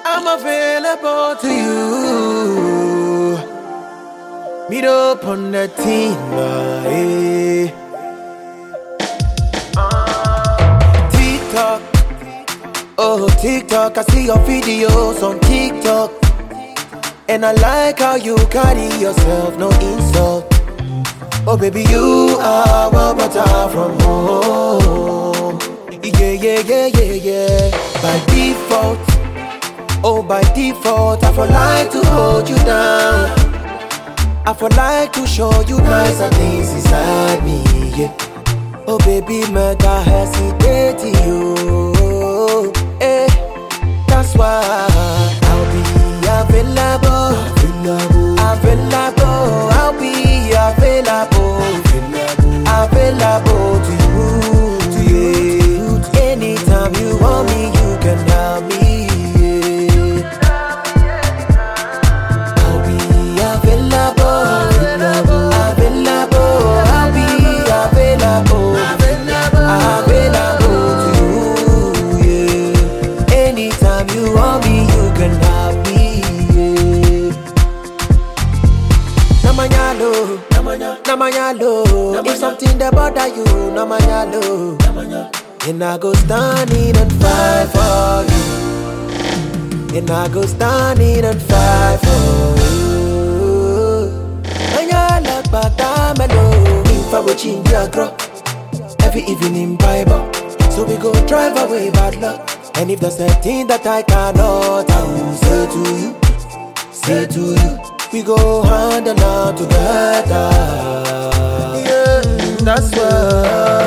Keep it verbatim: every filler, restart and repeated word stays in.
I'm available to you. Meet up on the team, eh? TikTok, oh TikTok, I see your videos on TikTok, and I like how you carry yourself, no insult. Oh baby, you are well better from home. Yeah, yeah, yeah, yeah, yeah. By default, oh by default, I feel like to hold you down. I feel like to show you nicer things inside me, yeah. Oh baby, mega hesitate you, eh. That's why I'll be available, available, available. I'll be available, available, available to you, to you. Anytime you want me, you can have me. Namanyalo, if something that bother you, Namanyalo, and I go standing and fight for you, and I go standing and fight for you. Namanyala, batamelo, if I watch in your girl, every evening Bible, so we go drive away bad luck. And if there's a thing that I cannot, I will say to you, say to you. We go hand in hand together. Yeah, that's why.